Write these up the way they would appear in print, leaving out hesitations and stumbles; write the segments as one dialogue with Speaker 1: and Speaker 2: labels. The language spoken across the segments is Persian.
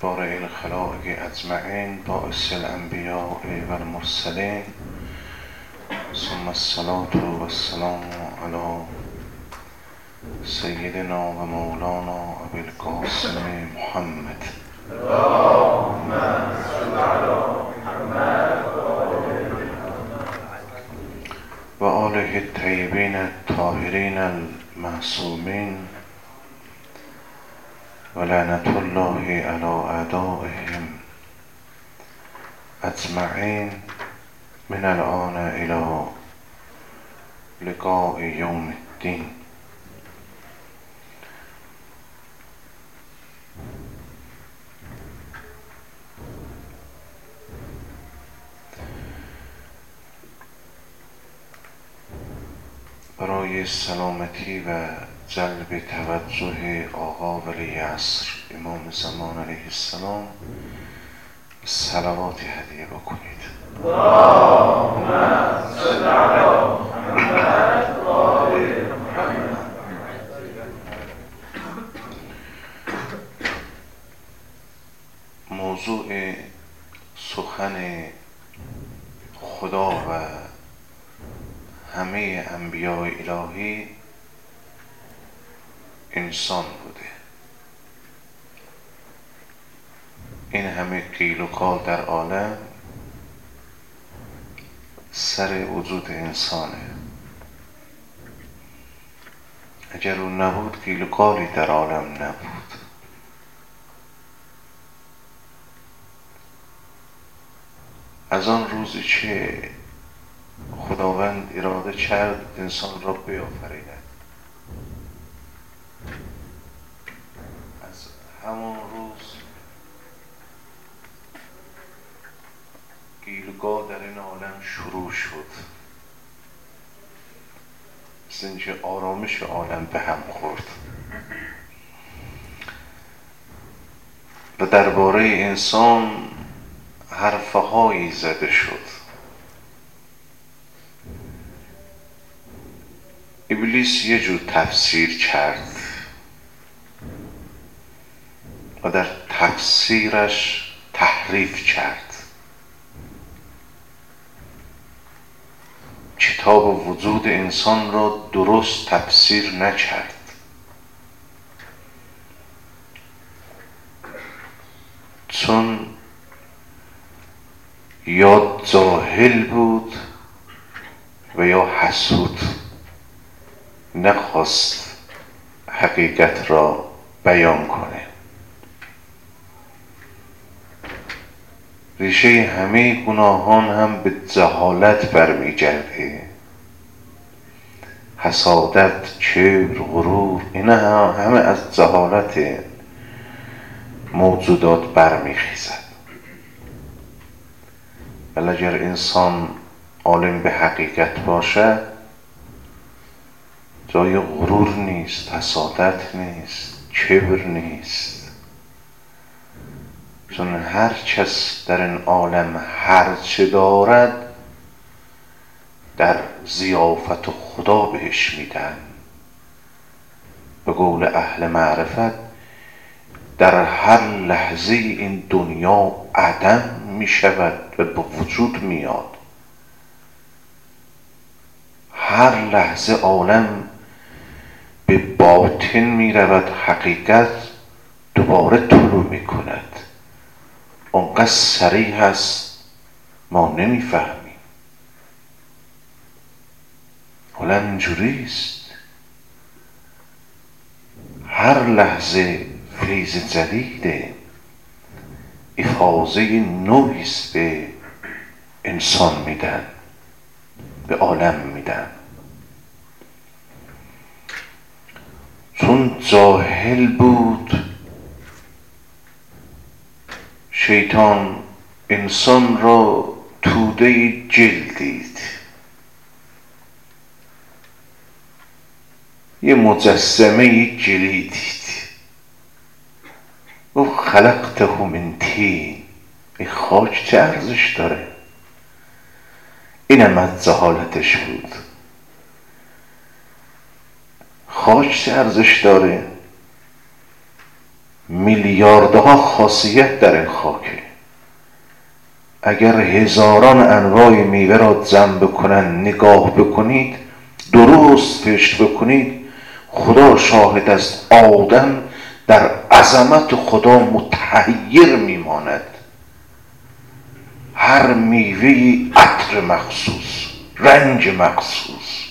Speaker 1: بارئ الخلائق اجمعین باعث الانبیاء والمرسلین ثم الصلاة والسلام علی سیدنا و مولانا ابی القاسم محمد
Speaker 2: اللهم صل علی محمد
Speaker 1: و آله الطیبین الطاهرین المعصومین و لعنت الله علی اعدائهم اجمعین من الآن الی لقاء یوم الدین. برای سلامتی و جلب توجه آقا ولی عصر امام زمان علیه السلام صلواتی هدیه بکنید.
Speaker 2: اللهم صل علی محمد و آل محمد.
Speaker 1: موضوع سخن خدا و همه انبیاء الهی انسان بوده. این همه قیل و قال در عالم سر وجود انسانه. اگر او نبود قیل و قالی در عالم نبود. از آن روزی که خداوند اراده کرد انسان را بیافریند، از همان روز قیل و قال در این عالم شروع شد. مثل اینکه آرامش عالم به هم خورد و درباره انسان حرفهایی زده شد. ابلیس یه جور تفسیر کرد و در تفسیرش تحریف کرد. کتاب وجود انسان را درست تفسیر نکرد. چون یا جاهل بود و یا حسود، نخواست حقیقت را بیان کنه. ریشه همه گناهان هم به جهالت برمیگرده. حسادت، کبر، غرور، اینا همه از جهالت موجودات برمیخیزد. ولی اگر انسان عالم به حقیقت باشد جای غرور نیست، حسادت نیست، کبر نیست. چون هر کس در این عالم هر چه دارد در ضیافت خدا بهش میدن. به قول اهل معرفت در هر لحظه این دنیا عدم میشود و به وجود میاد. هر لحظه عالم به باطن می رود، حقیقت دوباره طلوع می کند. اونقدر سریع هست ما نمی فهمیم. عالم اینجوریست. هر لحظه فیض جدیده، افاضه نویست به انسان میدن، به عالم میدن. چون جاهل بود شیطان انسان را توده گل دید. یه مجسمه گلی دید. و خلقته من طین، این خاک چه ارزش داره؟ اینم از جهالتش بود. خاک چه ارزش داره؟ میلیاردها خاصیت در این خاکه. اگر هزاران انواع میوه را ضم بکنن، نگاه بکنید، درست پشت بکنید، خدا شاهد است آدم در عظمت خدا متحیر میماند. هر میوه‌ای عطر مخصوص، رنج مخصوص.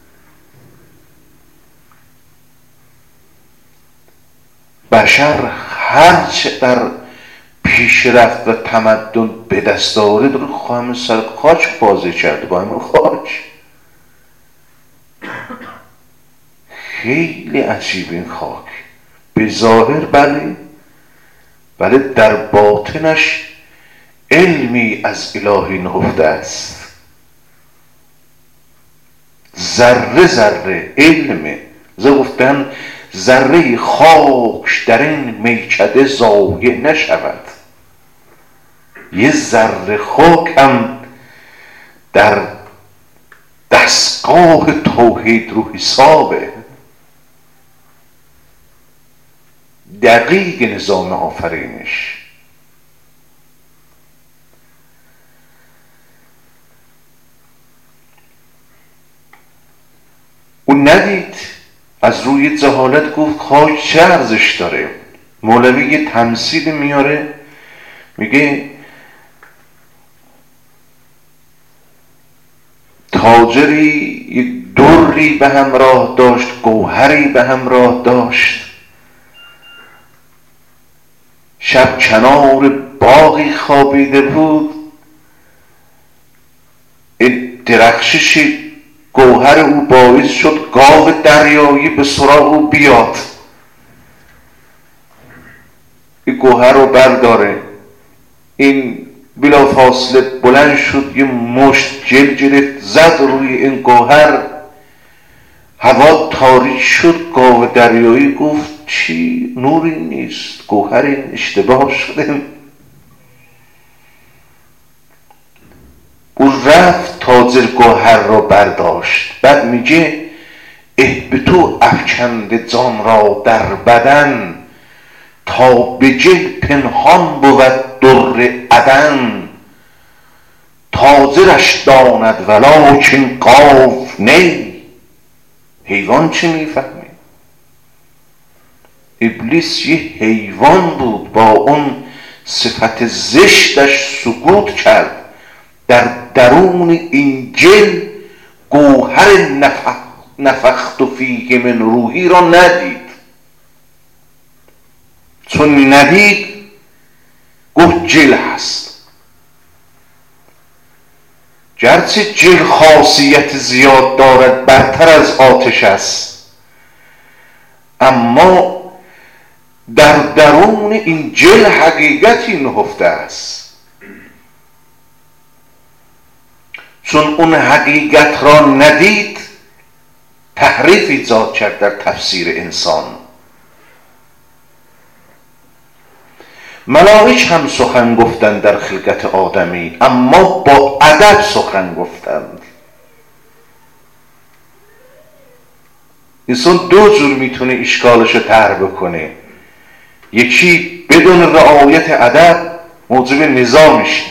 Speaker 1: بشر هرچه در پیشرفت و تمدن به دست آورده رو خواهم سر خاک بازی کرده با همین خاک. خیلی عجیب این خاک. به ظاهر بله در باطنش علمی از الهی نهفته است. ذره ذره علمه. گفتن ذره خاک در این میکده ضایع نشود. یه ذره خاک هم در دستگاه توحید رو حسابه. دقیق نظام آفرینش. اون ندید، از روی جهالت گفت خاک چه ارزش داره. مولوی یه تمثیل میاره، میگه تاجری یک دری به همراه داشت، گوهری به همراه داشت. شب کنار باغی خوابیده بود. درخشش گوهر او باعث شد گاو دریایی به سراغ او بیاد. این گوهر رو برداره. این بلا فاصله بلند شد، یه مشت جل گرفت، زد روی این گوهر. هوا تاریک شد. گاو دریایی گفت چی؟ نوری نیست، گوهری، اشتباه شده. او رفت، تاجر گوهر را برداشت. بعد میگه به تو افکنده جان را در بدن، تا به جه پنهان بود در عدن. تاجرش داند ولکن گاو نی. حیوان چی میفهمه؟ ابلیس یه حیوان بود، با اون صفت زشتش سقوط کرد. در درون انجیل گوهر نفخت فیه من روحی را ندید. چون ندید گفت جل هست. گرچه جل خاصیت زیاد دارد، برتر از آتش است، اما در درون این جل حقیقتی نهفته است. چون اون حقیقت را ندید، تحریف ایجاد کرد در تفسیر انسان. ملائک هم سخن گفتند در خلقت آدمی، اما با ادب سخن گفتند. انسان دو جور میتونه اشکالش رو طرح بکنه. یکی بدون رعایت ادب موجب نزاع میشه،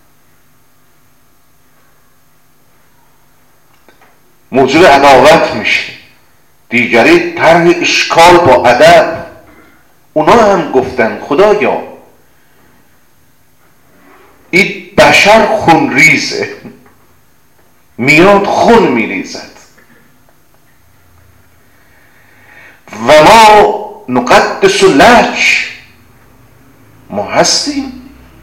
Speaker 1: موجب عداوت میشه. دیگری طرح اشکال با ادب. اونا هم گفتن خدایا این بشر خون ریزه، میاد خون میریزد و ما نقدس لک، ما هستیم،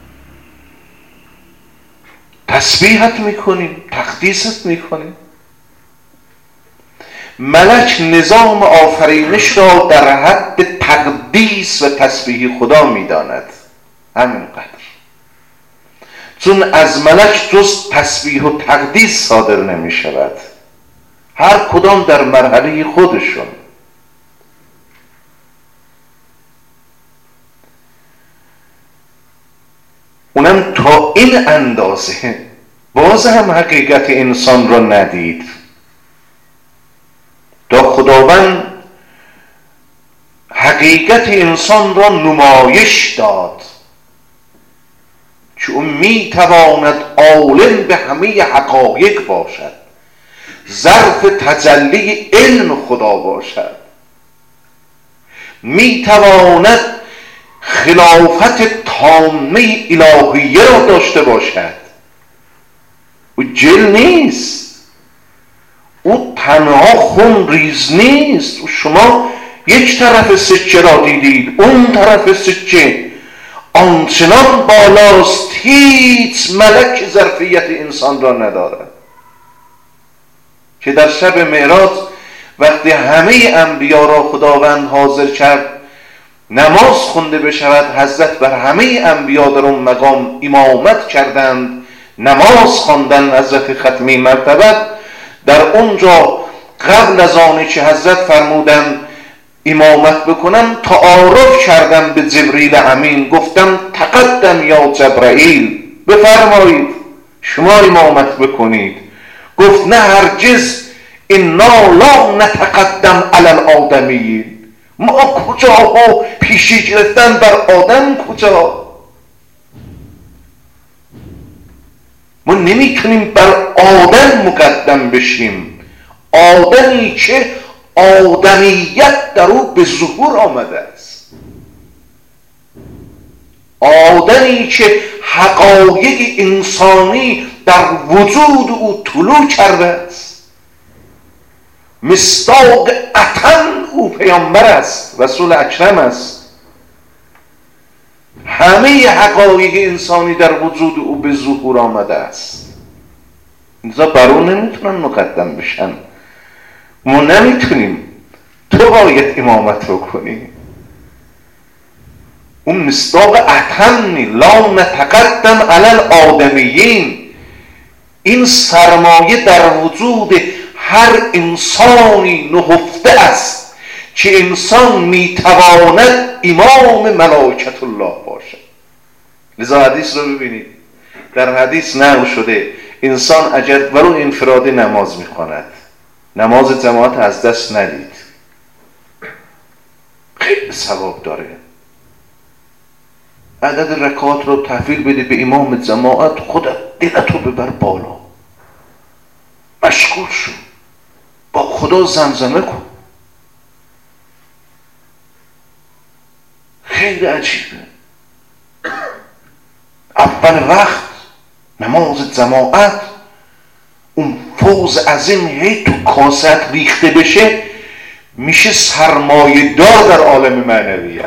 Speaker 1: تسبیحت میکنیم، تقدیست میکنیم. ملک نظام آفرینش را در حد تقدیس و تسبیح خدا میداند، همینقدر. چون از ملک جز تسبیح و تقدیس صادر نمی شود، هر کدام در مرحله خودشون. اونم تا این اندازه باز هم حقیقت انسان را ندید. تا خداوند حقیقت انسان را نمایش داد که او میتواند عالم به همه حقایق باشد، ظرف تجلی علم خدا باشد، میتواند خلافت تامه الهیه را داشته باشد. او جل نیست، او تنها خون ریز نیست. شما یک طرف سکه را دیدید، اون طرف سکه آنچنان بالاست هیچ ملک ظرفیت انسان را ندارد که در شب معراج وقتی همه انبیا را خداوند حاضر کرد نماز خونده بشود، حضرت بر همه انبیا در اون مقام امامت کردند، نماز خواندند حضرت ختمی مرتبت. در اونجا قبل از آنی که حضرت فرمودند امامت بکنم تعارف کردم به جبریل امین، گفتم تقدم یا جبرائیل، بفرمایید شما امامت بکنید. گفت نه هرگز، انا لا نتقدم علی الآدمیین، ما کجا ها پیشی گرفتن بر آدم کجا؟ ما نمیتونیم بر آدم مقدم بشیم، آدمی که آدمیت در او به ظهور آمده است، آدمی که حقایق انسانی در وجود او طلوع کرده است. مصداق عطن او پیامبر است، رسول اکرم است. همه حقایق انسانی در وجود او به ظهور آمده است. اینجا بر او نمیتونن مقدم بشن، ما نمیتونیم، تو باید امامت رو کنی. اون مصداق عطنی، لا نتقدم علی الآدمیین. این سرمایه در وجود هر انسانی نهفته است که انسان میتواند امام ملائکت الله باشد. لذا حدیث رو ببینید، در حدیث نقل شده انسان اگر ولو انفرادی نماز میخواند، نماز جماعت از دست ندید، خیلی ثواب داره. عدد رکعات رو تحویل بده به امام جماعت، خودت دلتو ببر بالا، مشغول شو، با خدا زمزمه کن. خیلی عجیبه. اول وقت نماز جماعت، اون فوز عظیم هی تو کاست ریخته بشه، میشه سرمایه دار در عالم معنویت.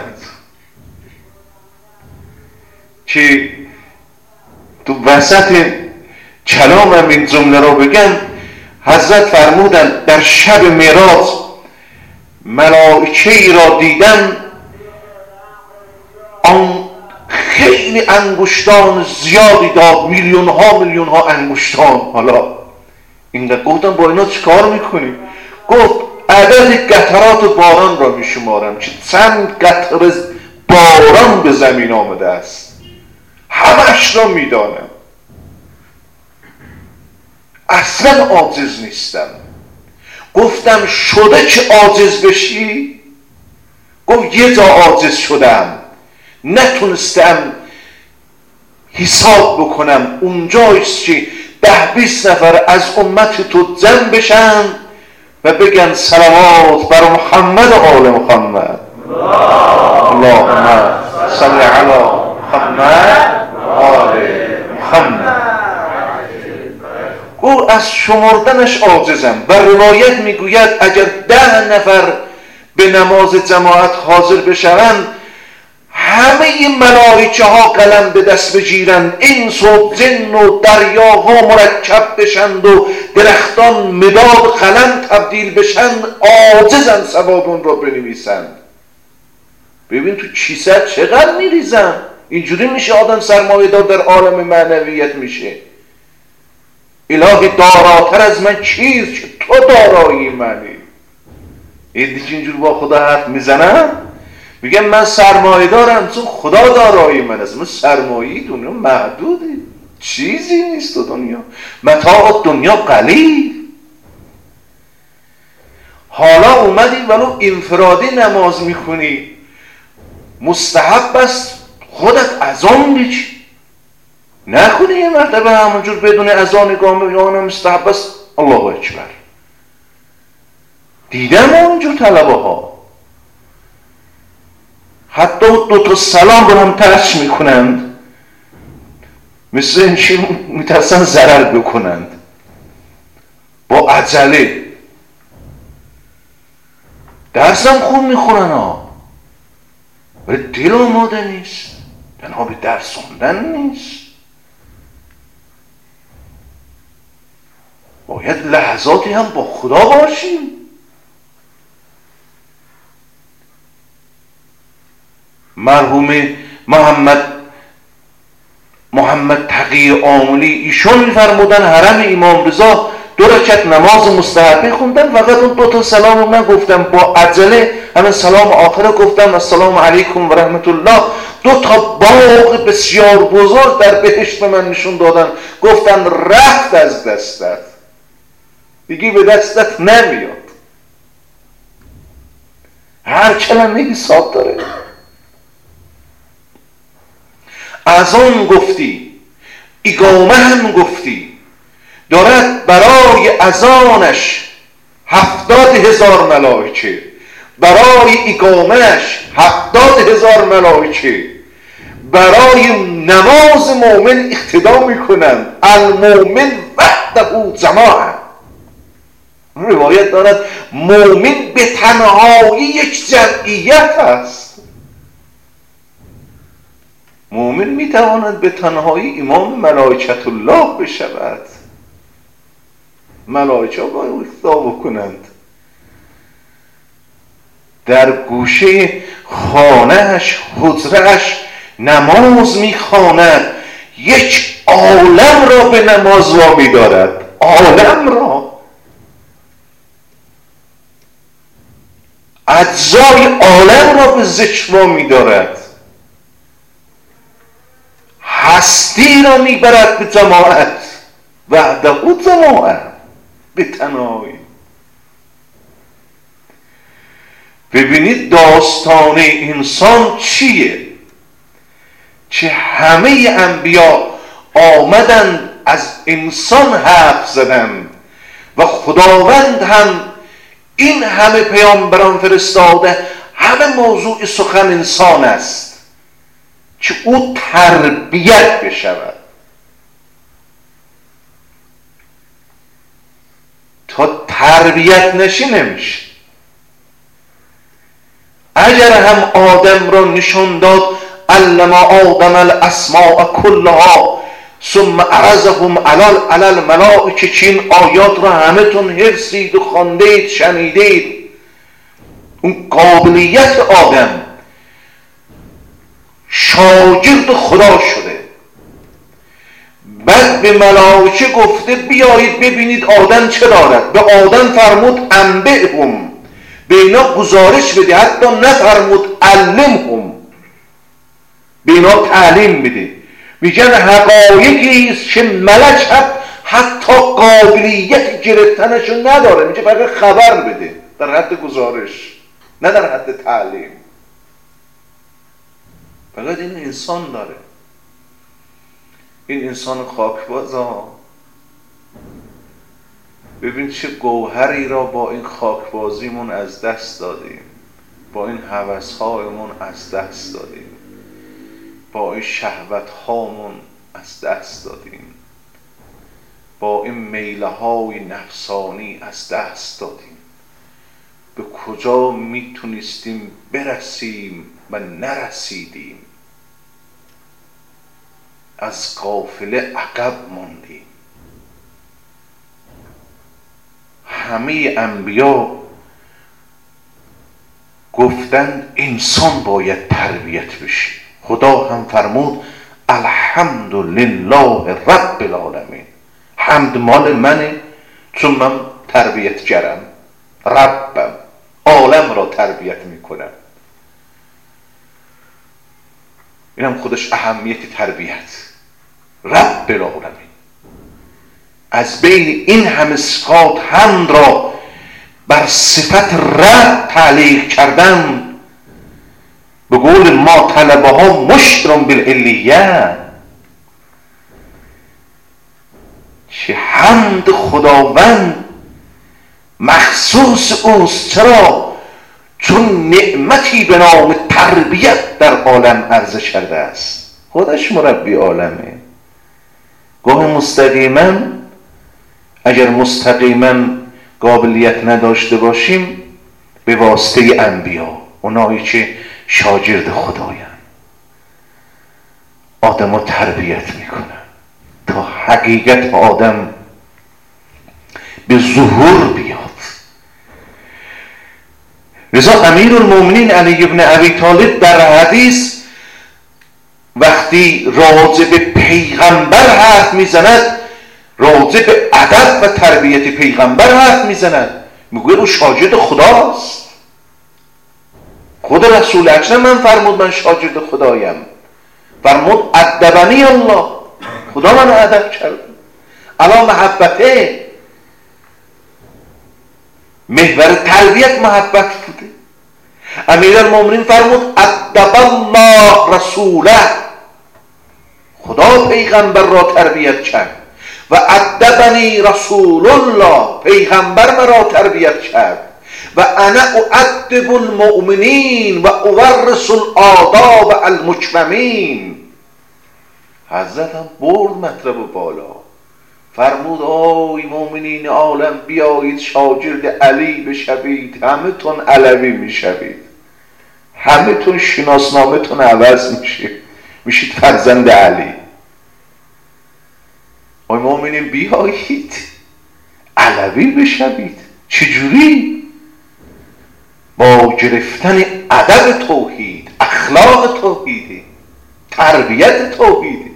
Speaker 1: که تو وسط کلامم این جمله رو بگم، حضرت فرمودن در شب معراج ملائکه ای را دیدن، آن خیلی انگشتان زیادی داد، میلیون ها انگشتان. حالا اینقدر گفتم با اینا چیکار میکنی؟ گفت عدد قطرات باران را میشمارم که چند قطره باران به زمین آمده است، همش را میدانم، اصلا عاجز نیستم. گفتم شده که عاجز بشی؟ گفت یه جا عاجز شدم، نتونستم حساب بکنم، اونجایست که 10-20 نفر از امت تو جمع بشن و بگن صلوات بر محمد و آل محمد، اللهم صل علی محمد و آل محمد. او از شمردنش عاجزم. و روایت میگوید اگر 10 نفر به نماز جماعت حاضر بشوند، همه ملائکه ها قلم به دست بگیرند، انس و جن و دریاها مرکب بشند و درختان مداد قلم تبدیل بشند، عاجزند ثواب اون را بنویسند. ببین تو کیسه چقدر میریزن. اینجوری میشه آدم سرمایه دار در عالم معنویت میشه. الهی داراتر از من چیست که تو دارایی منی؟ این دیگه اینجور با خدا حرف میزنن، میگن من سرمایه دارم چون خدا دارایی من است. من سرمایه دنیا محدودی، چیزی نیست تو دنیا، متاع دنیا قلیل. حالا اومدی ولو انفرادی نماز میخونی، مستحب است خودت اذان بگی، نکنی یه مرتبه همونجور بدون اذان گام یا مستحب است الله اکبر. دیدم اونجور طلبه ها حتی 2 تا سلام رو هم ترش میکنند، مثل اینکه میترسن ضرر بکنند، با عجله. درسم خوب میخونن ها، ولی دل آماده نیست، تنها به درس خوندن نیست. باید لحظاتی هم با خدا باشیم. مرحوم محمد تقی عاملی ایشون میفرمودن حرم امام رضا 2 رکعت نماز مستحبی خوندن، فقط اون 2 تا سلام رو نگفتم، با عجله همین سلام آخره گفتم السلام علیکم و رحمت الله. 2 تا باغ بسیار بزرگ در بهشت به من نشون دادن، گفتن رفت از دستت، دیگه به دستت نمیاد. هر کلمه حساب داره. اذان گفتی، اقامه هم گفتی، دارد برای اذانش 70,000 ملائکه، برای اقامهش 70,000 ملائکه، برای نماز مؤمن اقتدا میکنند. المؤمن وحده جماعه. روایت دارد مؤمن به تنهایی یک جمعیت است. مؤمن میتواند به تنهایی امام ملائکت الله بشود. ملائکه باید اقتدا بکنند. در گوشه خانهش حجرهش نماز میخواند، یک عالم را به نماز وامی دارد، عالم را، اجزای عالم را به ذکر وامی دارد، هستی را میبرد به جماعت، وحده جماعت، به تنهایی. ببینید داستان انسان چیه؟ چه همه انبیا آمدند از انسان حرف زدند و خداوند هم این همه پیامبران فرستاده، همه موضوع سخن انسان است که او تربیت بشود. تا تربیت نشی نمیشه. اگر هم آدم را نشان داد علم آدم الاسماء کلها ثم عرضهم علی الملائکه، که این آیات را همه تون حفظید و خواندید شنیدید، اون قابلیت آدم شاگرد خدا شده. بعد به ملائکه گفته بیایید ببینید آدم چه دارد. به آدم فرمود انبئهم، به اینا گزارش بده، حتی نفرمود علمهم، به اینا تعلیم بده. میگن حقایقی است که ملک حتی قابلیت گرفتنشو نداره، میگه فقط خبر بده، در حد گزارش، نه در حد تعلیم. فقط این انسان داره. این انسان خاکباز ها، ببین چه گوهری را با این خاکبازیمون از دست دادیم، با این هوس‌هایمون از دست دادیم، با این شهوت‌هامون از دست دادیم، با این میله‌های نفسانی از دست دادیم. به کجا میتونستیم برسیم و نرسیدیم. از قافله عقب ماندیم. همه انبیا گفتند انسان باید تربیت بشه. خدا هم فرمود الحمد لله رب العالمین، حمد مال منه چون من تربیتگرم، ربم، عالم را تربیت میکنم. اینم خودش اهمیت تربیت، رب العالمین. از بین این همه صفات حمد را بر صفت رب تعلیق کردن، به قول ما طلبها مشتر بالعلیه. چه حمد خداوند مخصوص اوست. چرا؟ چون نعمتی به نام تربیت در عالم عرضه کرده است. خودش مربی عالمه. گاه مستقیما اگر مستقیما قابلیت نداشته باشیم به واسطه انبیا، اونایی که شاگرد خدایند، آدم رو تربیت میکنن تا حقیقت آدم به ظهور بیاد. لذا امیرالمومنین علی بن ابی طالب در حدیث وقتی راجع به پیغمبر حرف میزند، راجع به ادب و تربیت پیغمبر حرف میزند، میگوید او شاگرد خداست. خود رسول اکرم من فرمود من شاگرد خدایم. فرمود ادبنی الله، خدا من ادب کرد. علا محبته، محور تربیت محبت بوده. امیرالمومنین فرمود ادب الله رسوله، خدا پیغمبر را تربیت کرد. و ادبنی رسول الله، پیغمبر مرا تربیت کرد. و انا اؤدب المؤمنین و اورث الآداب المکرمین. حضرت هم برد مطلب بالا، فرمود آی مؤمنین عالم بیایید شاگرد علی بشوید، همه تون علوی میشوید، همه تون شناسنامه تون عوض میشید فرزند علی. آی مؤمنین بیایید علوی بشوید. چجوری؟ با گرفتن ادب توحید، اخلاق توحیدی، تربیت توحیدی،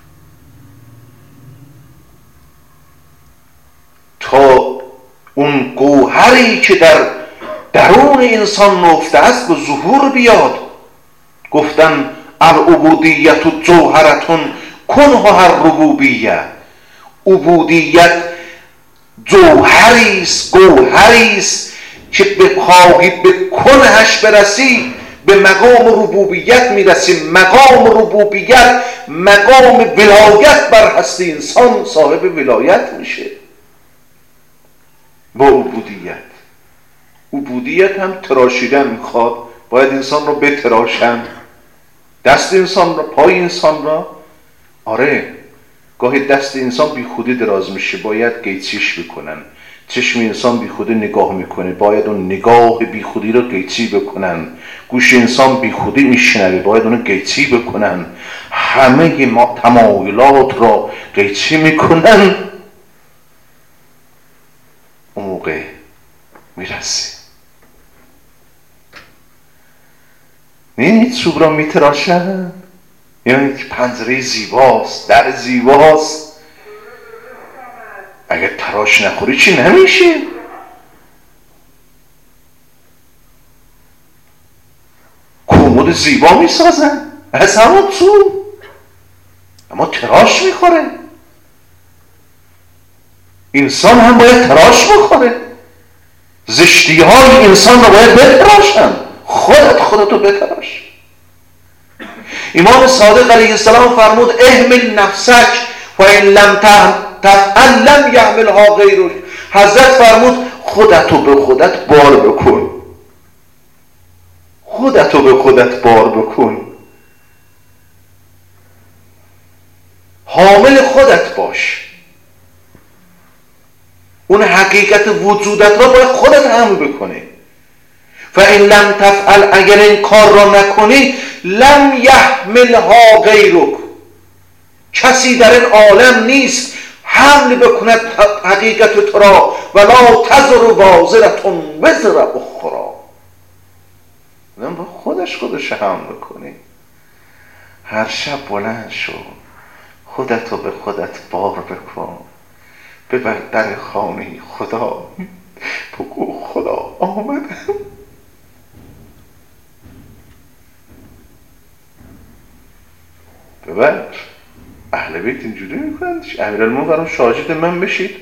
Speaker 1: تا اون گوهری که در درون انسان نهفته است به ظهور بیاد. گفتن العبودیت جوهرتون کنها الربوبیه. عبودیت جوهریست، گوهریست که بخواهید به کنهش برسی به مقام ربوبیت میرسیم. مقام ربوبیت مقام ولایت بر هستی انسان، صاحب ولایت میشه با عبودیت. عبودیت هم تراشیدن میخواد، باید انسان رو بتراشن، دست انسان رو، پای انسان رو. آره گاهی دست انسان بی خودی دراز میشه، باید قیچیش بکنن. چشم انسان بی خودی نگاه میکنه، باید اون نگاه بی خودی رو قیچی بکنن. گوش انسان بی خودی میشنوه، باید اون قیچی بکنن. همه ما تمایلات را قیچی میکنن. اون موقع میرسه. چوب را میتراشن، یعنی پنجره زیباست، در زیباست، اگر تراش نخوری چی نمیشه. کمد زیبا میسازن از همون تو، اما تراش میخوره. انسان هم باید تراش بخوره. زشتی های انسان رو باید بتراشن. خودتو بتراش. امام صادق علیه السلام فرمود احمل نفسک و این لم تفعل لم یعملها غیرک. حضرت فرمود خودتو به خودت بار بکن. خودتو به خودت بار بکن. حامل خودت باش. اون حقیقت وجودت را باید خودت حمل بکنی. فإن لم تفعل، اگر این کار را نکنی، لم یحملها غیرک، کسی در این عالم نیست حمل بکند حقیقت تو را. ولا تزر وازرة وزر اخرى. با خودش حمل بکنی. هر شب بلند شو، خودتو به خودت بار بکن، ببر در خانه خدا، بگو خدا آمدم. ببر. اهل بیت اینجوری میکنند. امیرالمومنین فرمود شاگرد من بشید.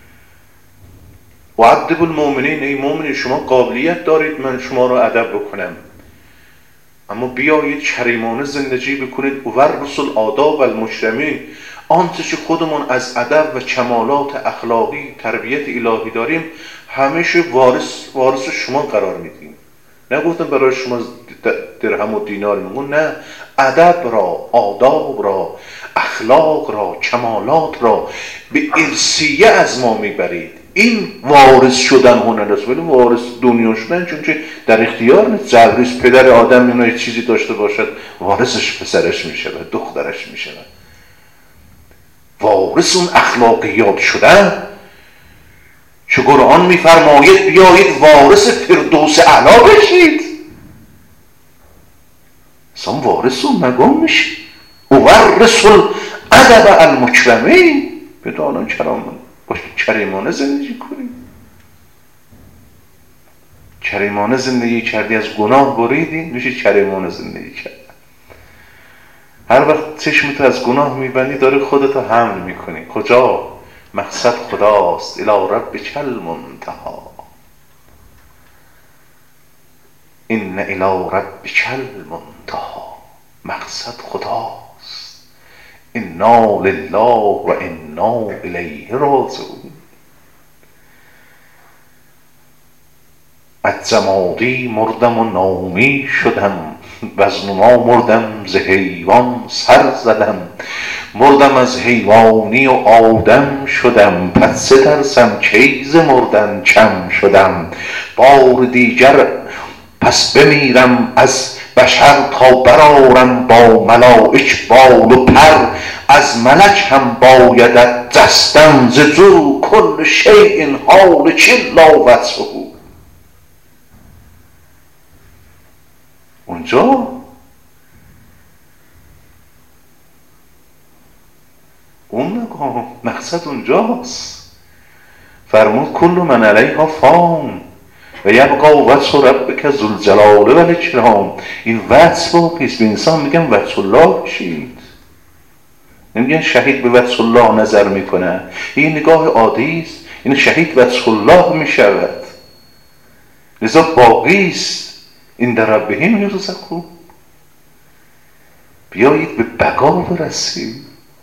Speaker 1: و ادب المؤمنین، ای مؤمنین شما قابلیت دارید من شما رو ادب بکنم. اما بیایید کریمانه زندگی بکنید. ورث الآداب و المجتمعین، آنچه که خودمون از ادب و کمالات اخلاقی تربیت الهی داریم همیشه وارث شما قرار میدیم. نگفتم برای شما درهم و دینار میگون، نه، ادب را، آداب را، اخلاق را، کمالات را به ارثیه از ما میبرید. این وارث شدن هنر است. ولی وارث دنیا شدن چون که در اختیار نیست. جبریست پدر آدم اینا یک چیزی داشته باشد وارثش پسرش میشود، دخترش میشود. وارث اون اخلاقیات شدن که قرآن میفرماید بیایید وارث فردوس اعلی بشید. اصلا وارث اون مقام میشه. ورث الادب المکرمین، بدانان کریمانه زندگی کنید. کریمانه زندگی کردی، از گناه بریدی، میشه کریمانه زندگی کرد. هر وقت چشمتو از گناه میبندی داره خودتو حمل میکنی. کجا؟ مقصد خداست. الی ربک المنتهی، ان الی ربک المنتهی. مقصد خداست. انا لله و انا الیه راجعون. از جمادی مردم و نامی شدم، وز نما مردم ز حیوان سر زدم. مردم از حیوانی و آدم شدم، پس چه ترسم کی ز مردن کم شدم. بار دیگر پس بمیرم از بشر، تا برآرم با ملائک بال و پر. از ملک هم بایدت جستن ز جو، کل شیء هالک الا وجهه. اونجا اون مقصد اونجاست. فرمود کل من علیها فان و یبقی وجه ربک ذو الجلال و الاکرام. این وجه باقیست. به انسان میگن وجه الله بشید، نمیگن شهید به وجه الله نظر میکنه. این نگاه عادی است. این شهید وجه الله میشود، لذا باقیست. این در ربهم یرزقون. بیایید به بقا برسیم.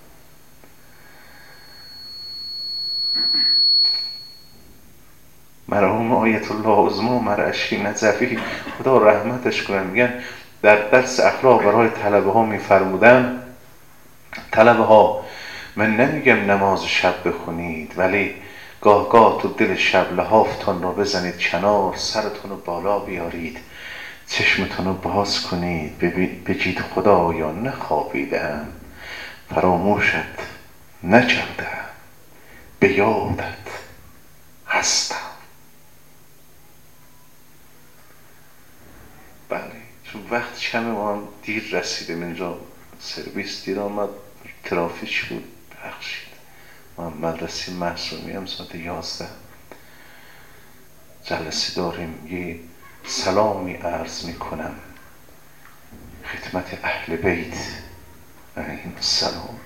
Speaker 1: مرحوم آیت الله عظما مرعشی نجفی خدا رحمتش کنه، میگن در درس اخلاق برای طلبه ها میفرمودن، طلبه ها من نمیگم نماز شب بخونید، ولی گاه گاه تو دل شب لحافتان رو بزنید کنار، سرتون رو بالا بیارید، چشمتون رو باز کنید، بگید خدایا نخوابیدم، فراموشت نکردم، به یادت هستم. بله، چون وقت کمه، ما هم دیر رسیدیم اینجا، سرویس دیر آمد، ترافیک بود، بخشید. ما مدرسه محسومی هم ساعت 11 جلسه داریم. یه سلامی عرض میکنم خدمت اهل بیت علیهم السلام.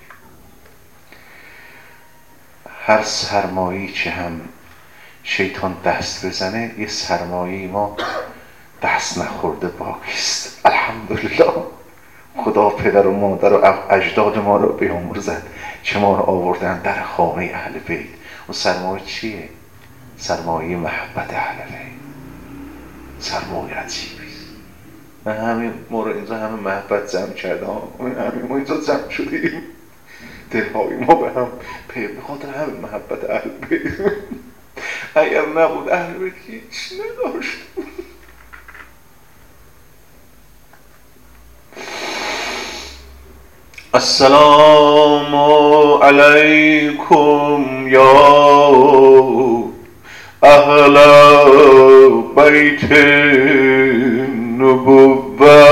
Speaker 1: هر سرمایه‌ای که هم شیطان دست بزنه، یه سرمایه‌ای ما دست نخورده باقیست. الحمدلله خدا پدر و مادر و اجداد ما رو بیامرزد که ما رو آوردن در خانه اهل بیت. اون سرمایه چیه؟ سرمایه محبت اهل بیت. سرمایه عجیبیست. نه همین ما رو اینجا همه محبت جمع کرده، همین ما اینجا جمع شدیم، دلهای ما به هم به خاطر همین محبت اهل بیت. اگر نبود اهل بیت هیچ نداشت. السلام علیکم یا اهل بیت نبوة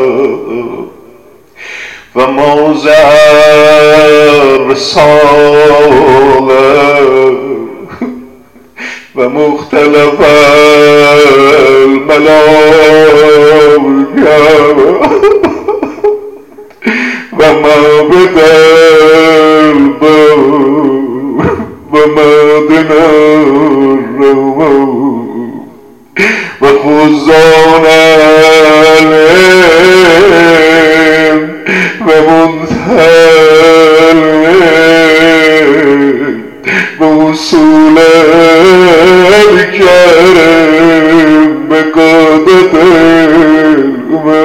Speaker 1: و موضع رسالة و مختلف الملائكة و ما بدل و مدن الروم و خزان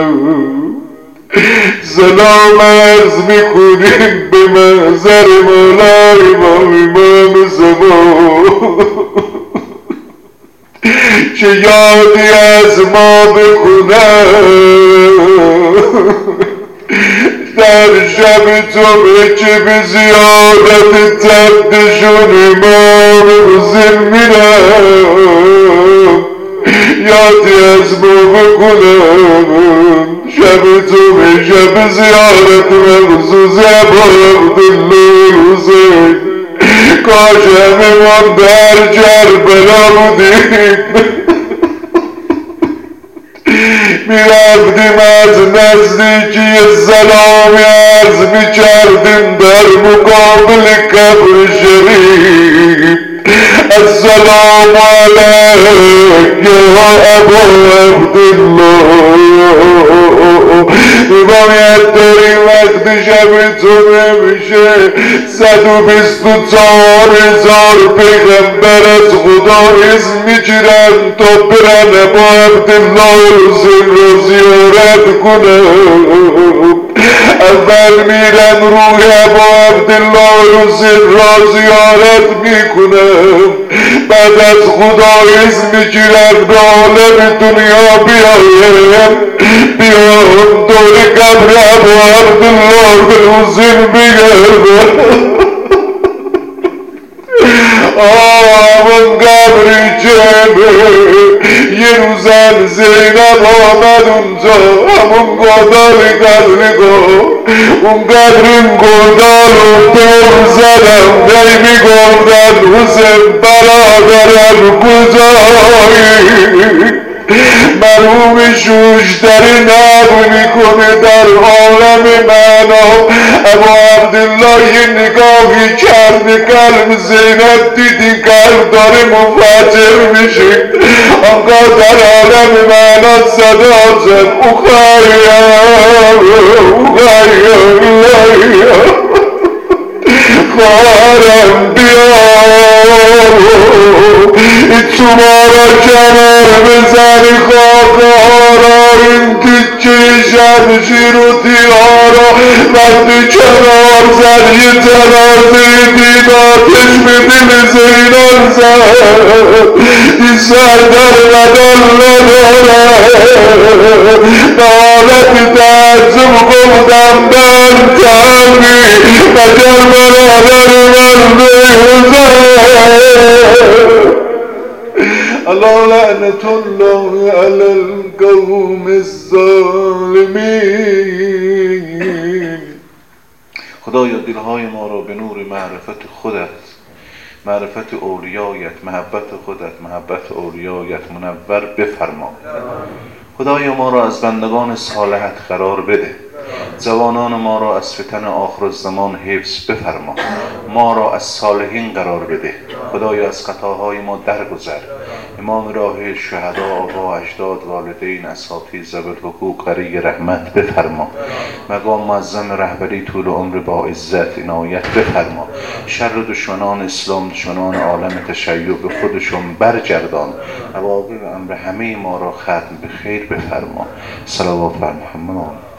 Speaker 1: سلام عرض میکنیم به محضر مولای ما امام زمان چه یادی از ما بکنم در شب جمعه که به زیارت تفتشون امام حسین میرم یادی از ما بکنم شب جمعه شب زیارت مخصوص ابا عبدالله حسین کاش همه ما در کربلا بودیم میرفتیم از نزدیکی سلامی عرض میکردیم در مقابل قبر شریف السلام علیک یا ابا عبدالله باید داری وقت شب جمعه میشه 124,000 پیغمبر از خدا اسم میگیرن تا برن ابا عبدالله حسین رو زیارت کنن اول میرن روی ابا عبدالله حسین را زیارت میکنن بعد از خدا اسم میگیرن به عالم دنیا بیایم دور قبر ابا عبدالله حسین بگردن همون قبری جمعه یه روزن زینب آمد اونجا همون گودال قدرگاه اون قدرین گودال رو دور زدم نی میگردن حسین برادرم کجایی مرحوم شوشتری نقل میکنه در عالم معنا ابا عبدالله یه نگاهی کرده قلب زینب دیدی قلب داره منفجر میشه آنگاه در عالم معنا صدا زد خواهرم بیا تو ما را کنار بزنی خاکارا این تیکه شمشیر و تیارا وقتی کنار زد یه جنازه دید آتش به دل زینان زد این سر در بدن نداره به حالت تعجب گفتم من تنبی مگر برادر من بیوزه الله لعنت الله علی القوم الظالمین. خدایا دلهای ما را به نور معرفت خودت معرفت اولیایت محبت خودت محبت اولیایت منور بفرما خدایا ما را از بندگان صالحت قرار بده جوانان ما را از فتن آخر الزمان حفظ بفرما ما را از صالحین قرار بده خدایا از خطاهای ما درگذر امام راه شهدا آبا اجداد والدین اساتید ذوی الحقوق غریق رحمت بفرما مقام معظم رهبری طول عمر با عزت عنایت بفرما شر دشمنان اسلام دشمنان عالم تشیع به خودشون برگردان عواقب امر همه ما را ختم به خیر بفرما صلوات بر محمد